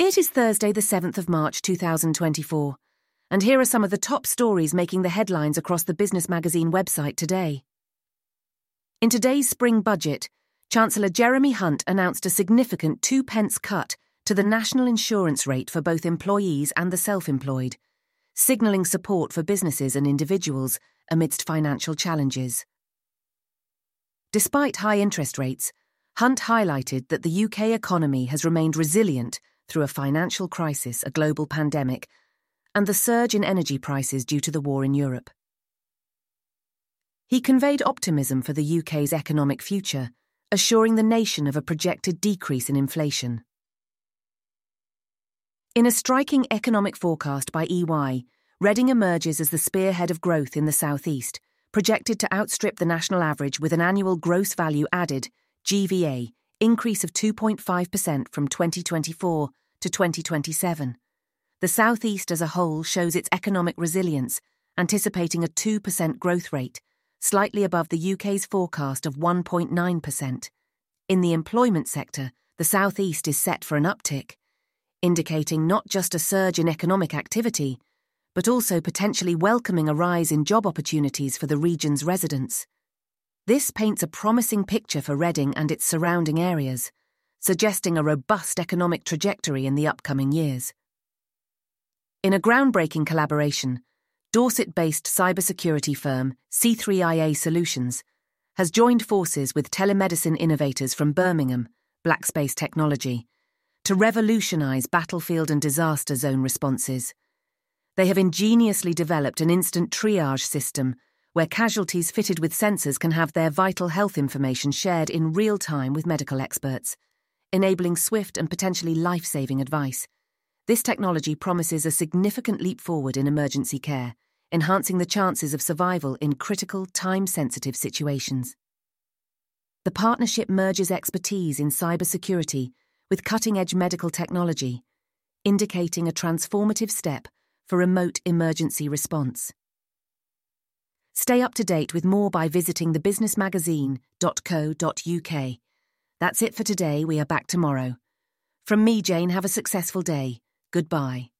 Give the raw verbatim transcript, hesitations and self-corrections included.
It is Thursday, the seventh of March two thousand twenty-four, and here are some of the top stories making the headlines across the Business Magazine website today. In today's spring budget, Chancellor Jeremy Hunt announced a significant two pence cut to the national insurance rate for both employees and the self-employed, signalling support for businesses and individuals amidst financial challenges. Despite high interest rates, Hunt highlighted that the U K economy has remained resilient through a financial crisis, a global pandemic, and the surge in energy prices due to the war in Europe. He conveyed optimism for the U K's economic future, assuring the nation of a projected decrease in inflation. In a striking economic forecast by E Y, Reading emerges as the spearhead of growth in the southeast, projected to outstrip the national average with an annual gross value added, G V A, increase of two point five percent from twenty twenty-four to twenty twenty-seven. The southeast as a whole shows its economic resilience, anticipating a two percent growth rate, slightly above the U K's forecast of one point nine percent. In the employment sector, the southeast is set for an uptick, indicating not just a surge in economic activity, but also potentially welcoming a rise in job opportunities for the region's residents. This paints a promising picture for Reading and its surrounding areas, suggesting a robust economic trajectory in the upcoming years. In a groundbreaking collaboration, Dorset-based cybersecurity firm C three I A Solutions has joined forces with telemedicine innovators from Birmingham, Blackspace Technology, to revolutionize battlefield and disaster zone responses. They have ingeniously developed an instant triage system where casualties fitted with sensors can have their vital health information shared in real time with medical experts, enabling swift and potentially life-saving advice. This technology promises a significant leap forward in emergency care, enhancing the chances of survival in critical, time-sensitive situations. The partnership merges expertise in cybersecurity with cutting-edge medical technology, indicating a transformative step for remote emergency response. Stay up to date with more by visiting the business magazine dot co dot U K. That's it for today. We are back tomorrow. From me, Jane, have a successful day. Goodbye.